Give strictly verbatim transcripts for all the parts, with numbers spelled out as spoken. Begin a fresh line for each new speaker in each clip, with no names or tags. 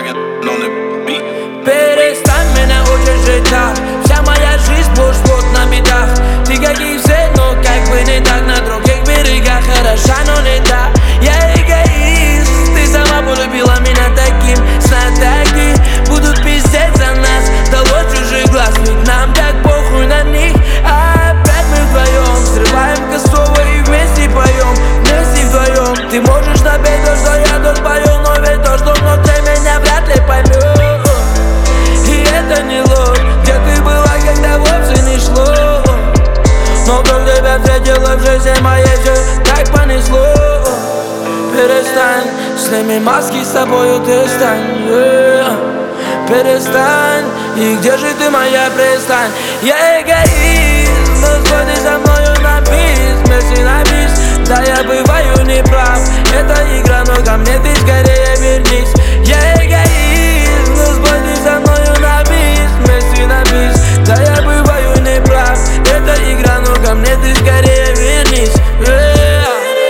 Dragon on the beat.
Перестань меня учить жить так. Вся моя жизнь сплошь вот на бедах. Ты как и все, но как бы не так. На других берегах хороша, но не так. Я эгоист, ты сама полюбила меня таким. Знатоки будут пиздеть за нас. Дало чужих глаз, ведь нам так похуй на них. А опять мы вдвоем взрываем косово и вместе поем. Вместе вдвоем. Ты можешь напеть то, что я тут пою, но ведь то, что внутри меня вряд ли поймет. Это не ложь, где ты была, когда вовсе не шло. Но как тебя встретила в жизни моей, все так понесло. Перестань, сними маски, с тобою ты стань, yeah. Перестань, и где же ты, моя пристань? Я эгоист, но сходи со мною на бис, вместе на бис. Да, я бываю неправ, это игра, но ко мне ты скорее вернись. Я эгоист, но сходи со мною на бис, вместе на бис. Да, я бываю неправ, это игра, но ко мне ты скорее вернись, yeah.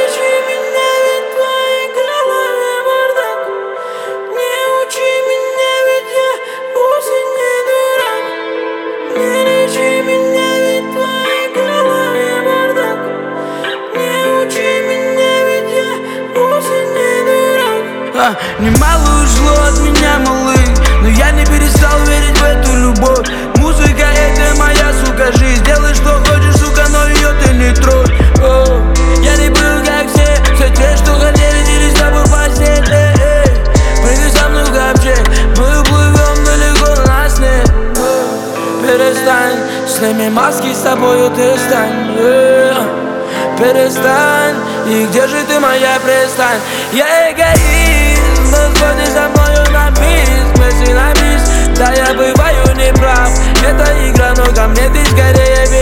А, немало ушло от меня, малый, но я не перестал верить в эту любовь. Музыка — это моя, сука, жизнь. Делай, что хочешь, сука, но ее ты не трогай. О, я не был, как все, все те, что хотели, делись с тобой постель. Эй, эй, прыгай со мной в ковчег, мы уплывем далеко на снег. О, перестань, сними маски, с тобою ты стань, yeah. Перестань, и где же ты, моя пристань? Я эгоист, но сходи со мною на бис, вместе на бис. Да, я бываю неправ, это игра, но ко мне ты скорее